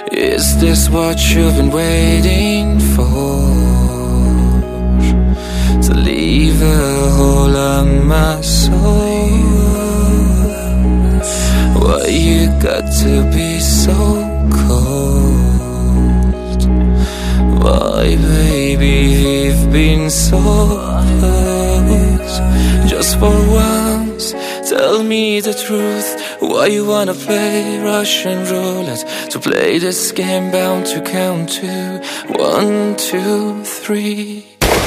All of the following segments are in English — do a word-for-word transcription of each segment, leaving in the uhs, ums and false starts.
Is this what you've been waiting for? To leave a hole on my soul? Why you got to be so cold? Why, baby, we've been so close? Just for once, tell me the truth. Why you wanna play Russian roulette? To play this game bound to count to one, two, three.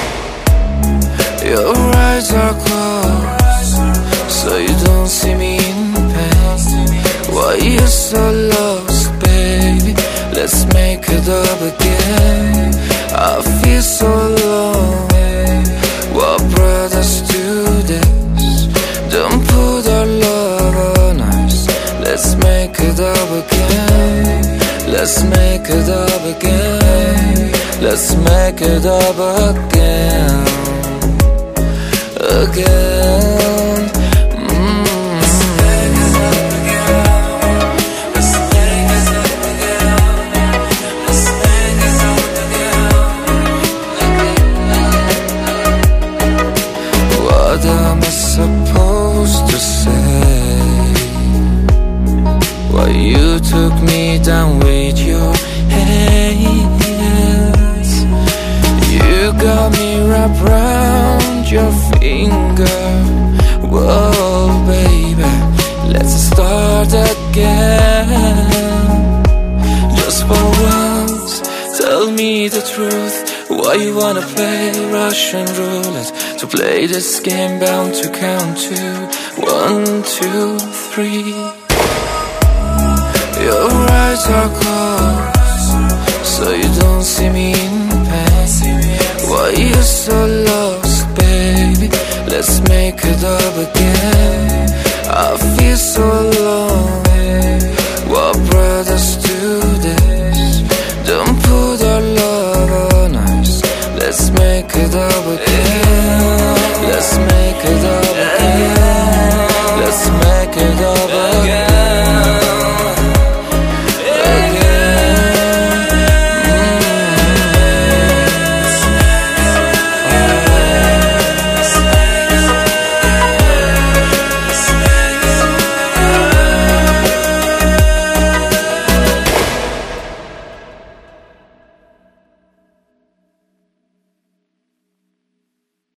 Your eyes are closed, so you don't see me in pain. Why you so lost, baby? Let's make it up again. I feel so alone. What brought us to this? Don't put our love on ice. Let's make it up again. Let's make it up again. Let's make it up again. Again. Mm. Let's make it up again. Let's make it up again. Let's make it up again. What am I supposed to say? Why you took me down with your hands? You got me wrapped round your finger. Whoa, baby, let's start again. Just for once, tell me the truth. Why you wanna play Russian roulette? To play this game bound to count to one, two, three. Your eyes are closed, so you don't see me in pain. Why you so lost, baby? Let's make it up again.